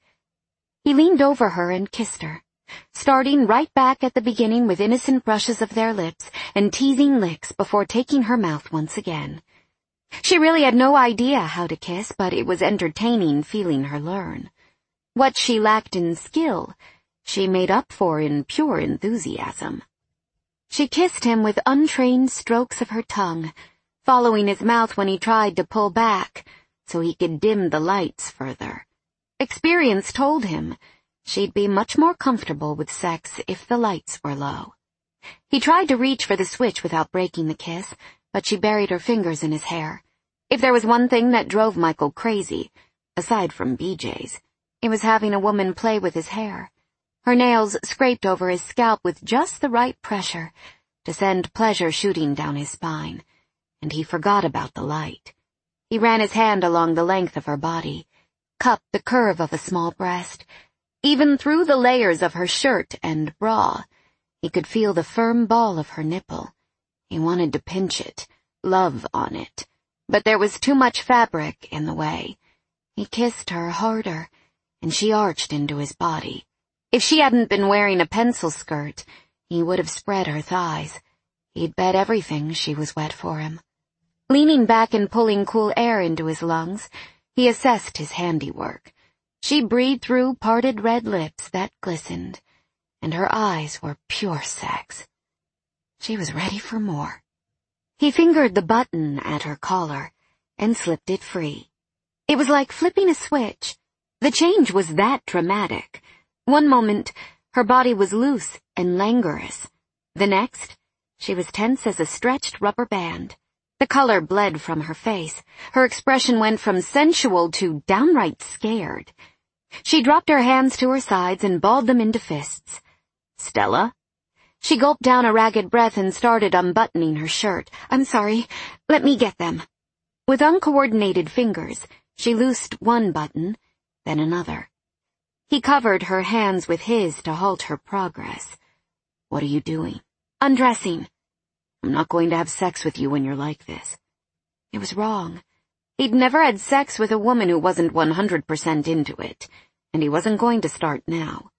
He leaned over her and kissed her, starting right back at the beginning with innocent brushes of their lips and teasing licks before taking her mouth once again. She really had no idea how to kiss, but it was entertaining feeling her learn. What she lacked in skill, she made up for in pure enthusiasm. She kissed him with untrained strokes of her tongue, following his mouth when he tried to pull back so he could dim the lights further. Experience told him she'd be much more comfortable with sex if the lights were low. He tried to reach for the switch without breaking the kiss, but she buried her fingers in his hair. If there was one thing that drove Michael crazy, aside from B J's, it was having a woman play with his hair. Her nails scraped over his scalp with just the right pressure to send pleasure shooting down his spine, and he forgot about the light. He ran his hand along the length of her body, cupped the curve of a small breast. Even through the layers of her shirt and bra, he could feel the firm ball of her nipple. He wanted to pinch it, love on it, but there was too much fabric in the way. He kissed her harder, and she arched into his body. If she hadn't been wearing a pencil skirt, he would have spread her thighs. He'd bet everything she was wet for him. Leaning back and pulling cool air into his lungs, he assessed his handiwork. She breathed through parted red lips that glistened, and her eyes were pure sex. She was ready for more. He fingered the button at her collar and slipped it free. It was like flipping a switch. The change was that dramatic. One moment, her body was loose and languorous. The next, she was tense as a stretched rubber band. The color bled from her face. Her expression went from sensual to downright scared. She dropped her hands to her sides and balled them into fists. "Stella?" She gulped down a ragged breath and started unbuttoning her shirt. I'm sorry. Let me get them. With uncoordinated fingers, she loosed one button, then another. He covered her hands with his to halt her progress. What are you doing? Undressing. I'm not going to have sex with you when you're like this. It was wrong. He'd never had sex with a woman who wasn't one hundred percent into it, and he wasn't going to start now.